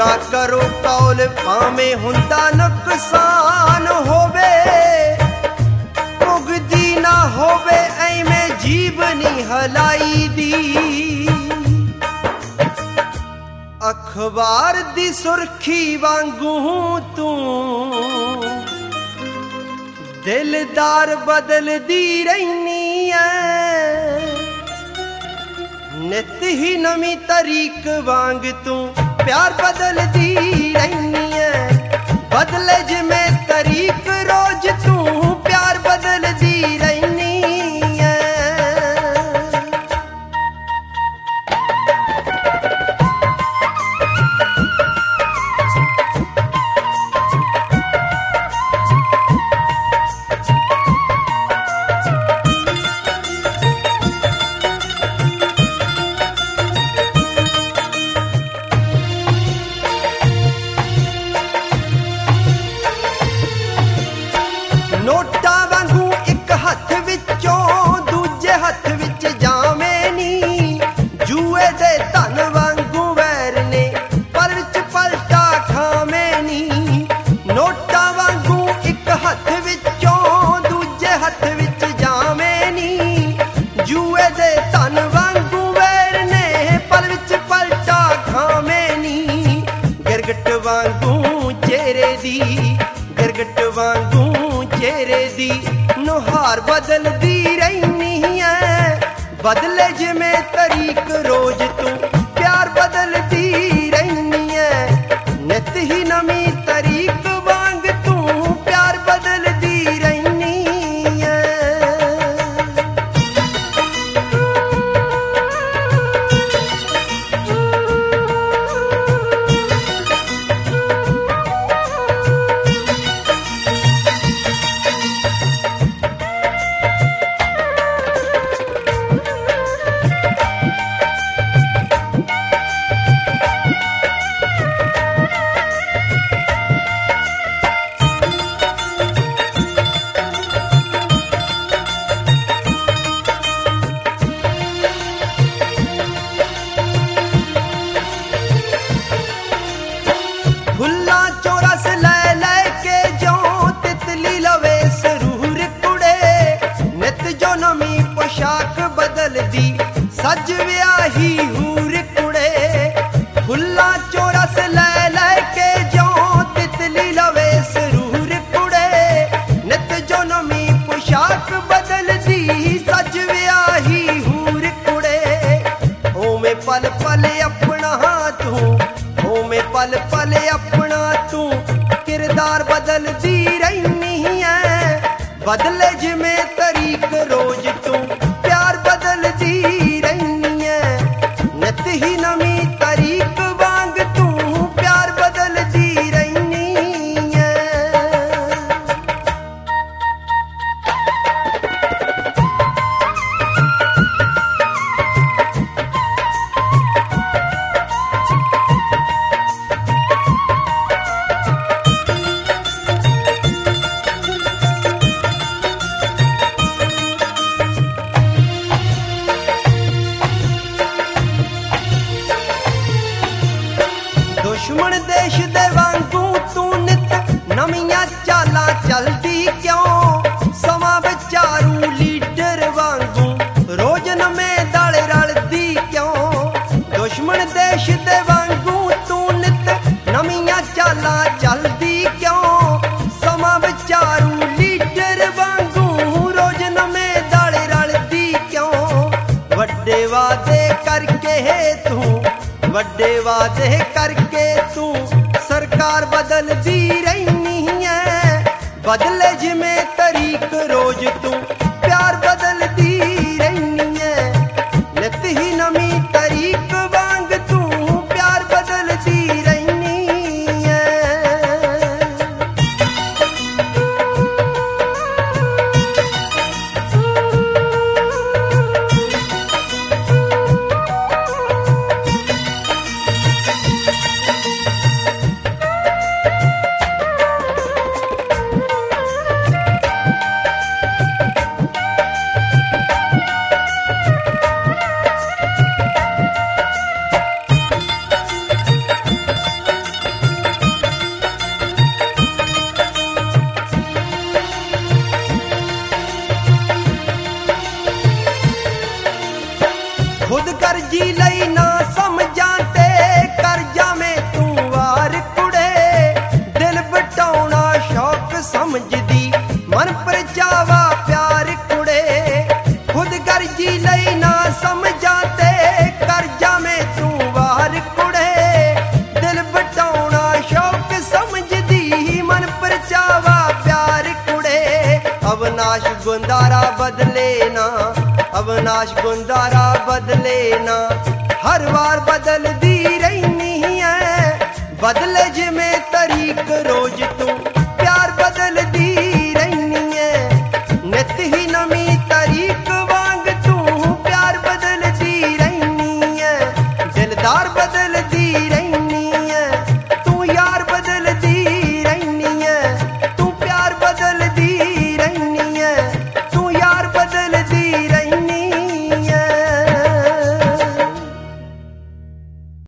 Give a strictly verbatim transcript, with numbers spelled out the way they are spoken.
पूरा करो कौल भावें हुंदा नुकसान होवे उगदी ना होवे ऐवें जीवनी हलाई दी अखबार दी सुर्खी वांगू तू दिलदार बदलदी रहनी है नित ही नवी तरीक वांग तू प्यार बदलदी रहनी है बदले जिमें तरीक रोज तू प्यार बदलदी रहनी है। नोटा वांगू एक हथ विचों दूजे हथ विच जावें नी जुए दे धन वांगू वैर ने पर विच पलटा खावें नी नोटा वांगू एक हथ विचों दूजे हथ विच जावें नी जुए दे धन वांगू वैर ने पर विच पलटा खावें नी गिरगट वांगू चेहरे दी गिरगट वांगू चेहरे दी नुहार बदलदी रहनी है बदले जिमें तरीक रोज तू प्यार बदलदी रहनी है नित ही नवी तरीक वांग तू प्यार बदलदी रहनी है। फुल्ला चौरस लै लै के जो तितली लवे सरूर कुड़े नित जो नवी पोशाक बदलदी सज व्याही हूर कुड़े फुल्ला चौरस लै लै के जो तितली लवे सरूर कुड़े नित जो नवी पोशाक बदलदी सज व्याही हूर कुड़े ओवें पल पल अपना तू ओवें पल पल अपना तू किरदार बदलदी रहनी है बदले जिमें तरीक रोज तू प्यार बदलदी रहनी है नित ही नवी तरीक वांग तू प्यार बदलदी रहनी है। दुश्मन देश दे वांगू तू नित नवियां चालां चलदी क्यों समा विचारू लीडर वांगू रोज नवें दल रलदी क्यों दुश्मन देश दे वांगू तू नित नवियां चालां चलदी क्यों समा विचारू लीडर वांगू रोज नवें दल रलदी क्यों वड्डे वादे करके तू वड्डे वादे करके तू सरकार बदलदी रहनी है बदले जिमें तरीक रोज तू प्यार बदलदी रहनी है नित ही नवी तरीक वांग तू प्यार बदलदी रहनी है। ਅਵਨਾਸ਼ ਗੁੰਦਾਰਾ ਬਦਲੇ ਨਾ, ਅਵਨਾਸ਼ ਗੁੰਦਾਰਾ ਬਦਲੇ ਨਾ। ਹਰ ਵਾਰ ਬਦਲਦੀ ਰਹਿਨੀ ਐ, ਬਦਲੇ ਜਿਵੇਂ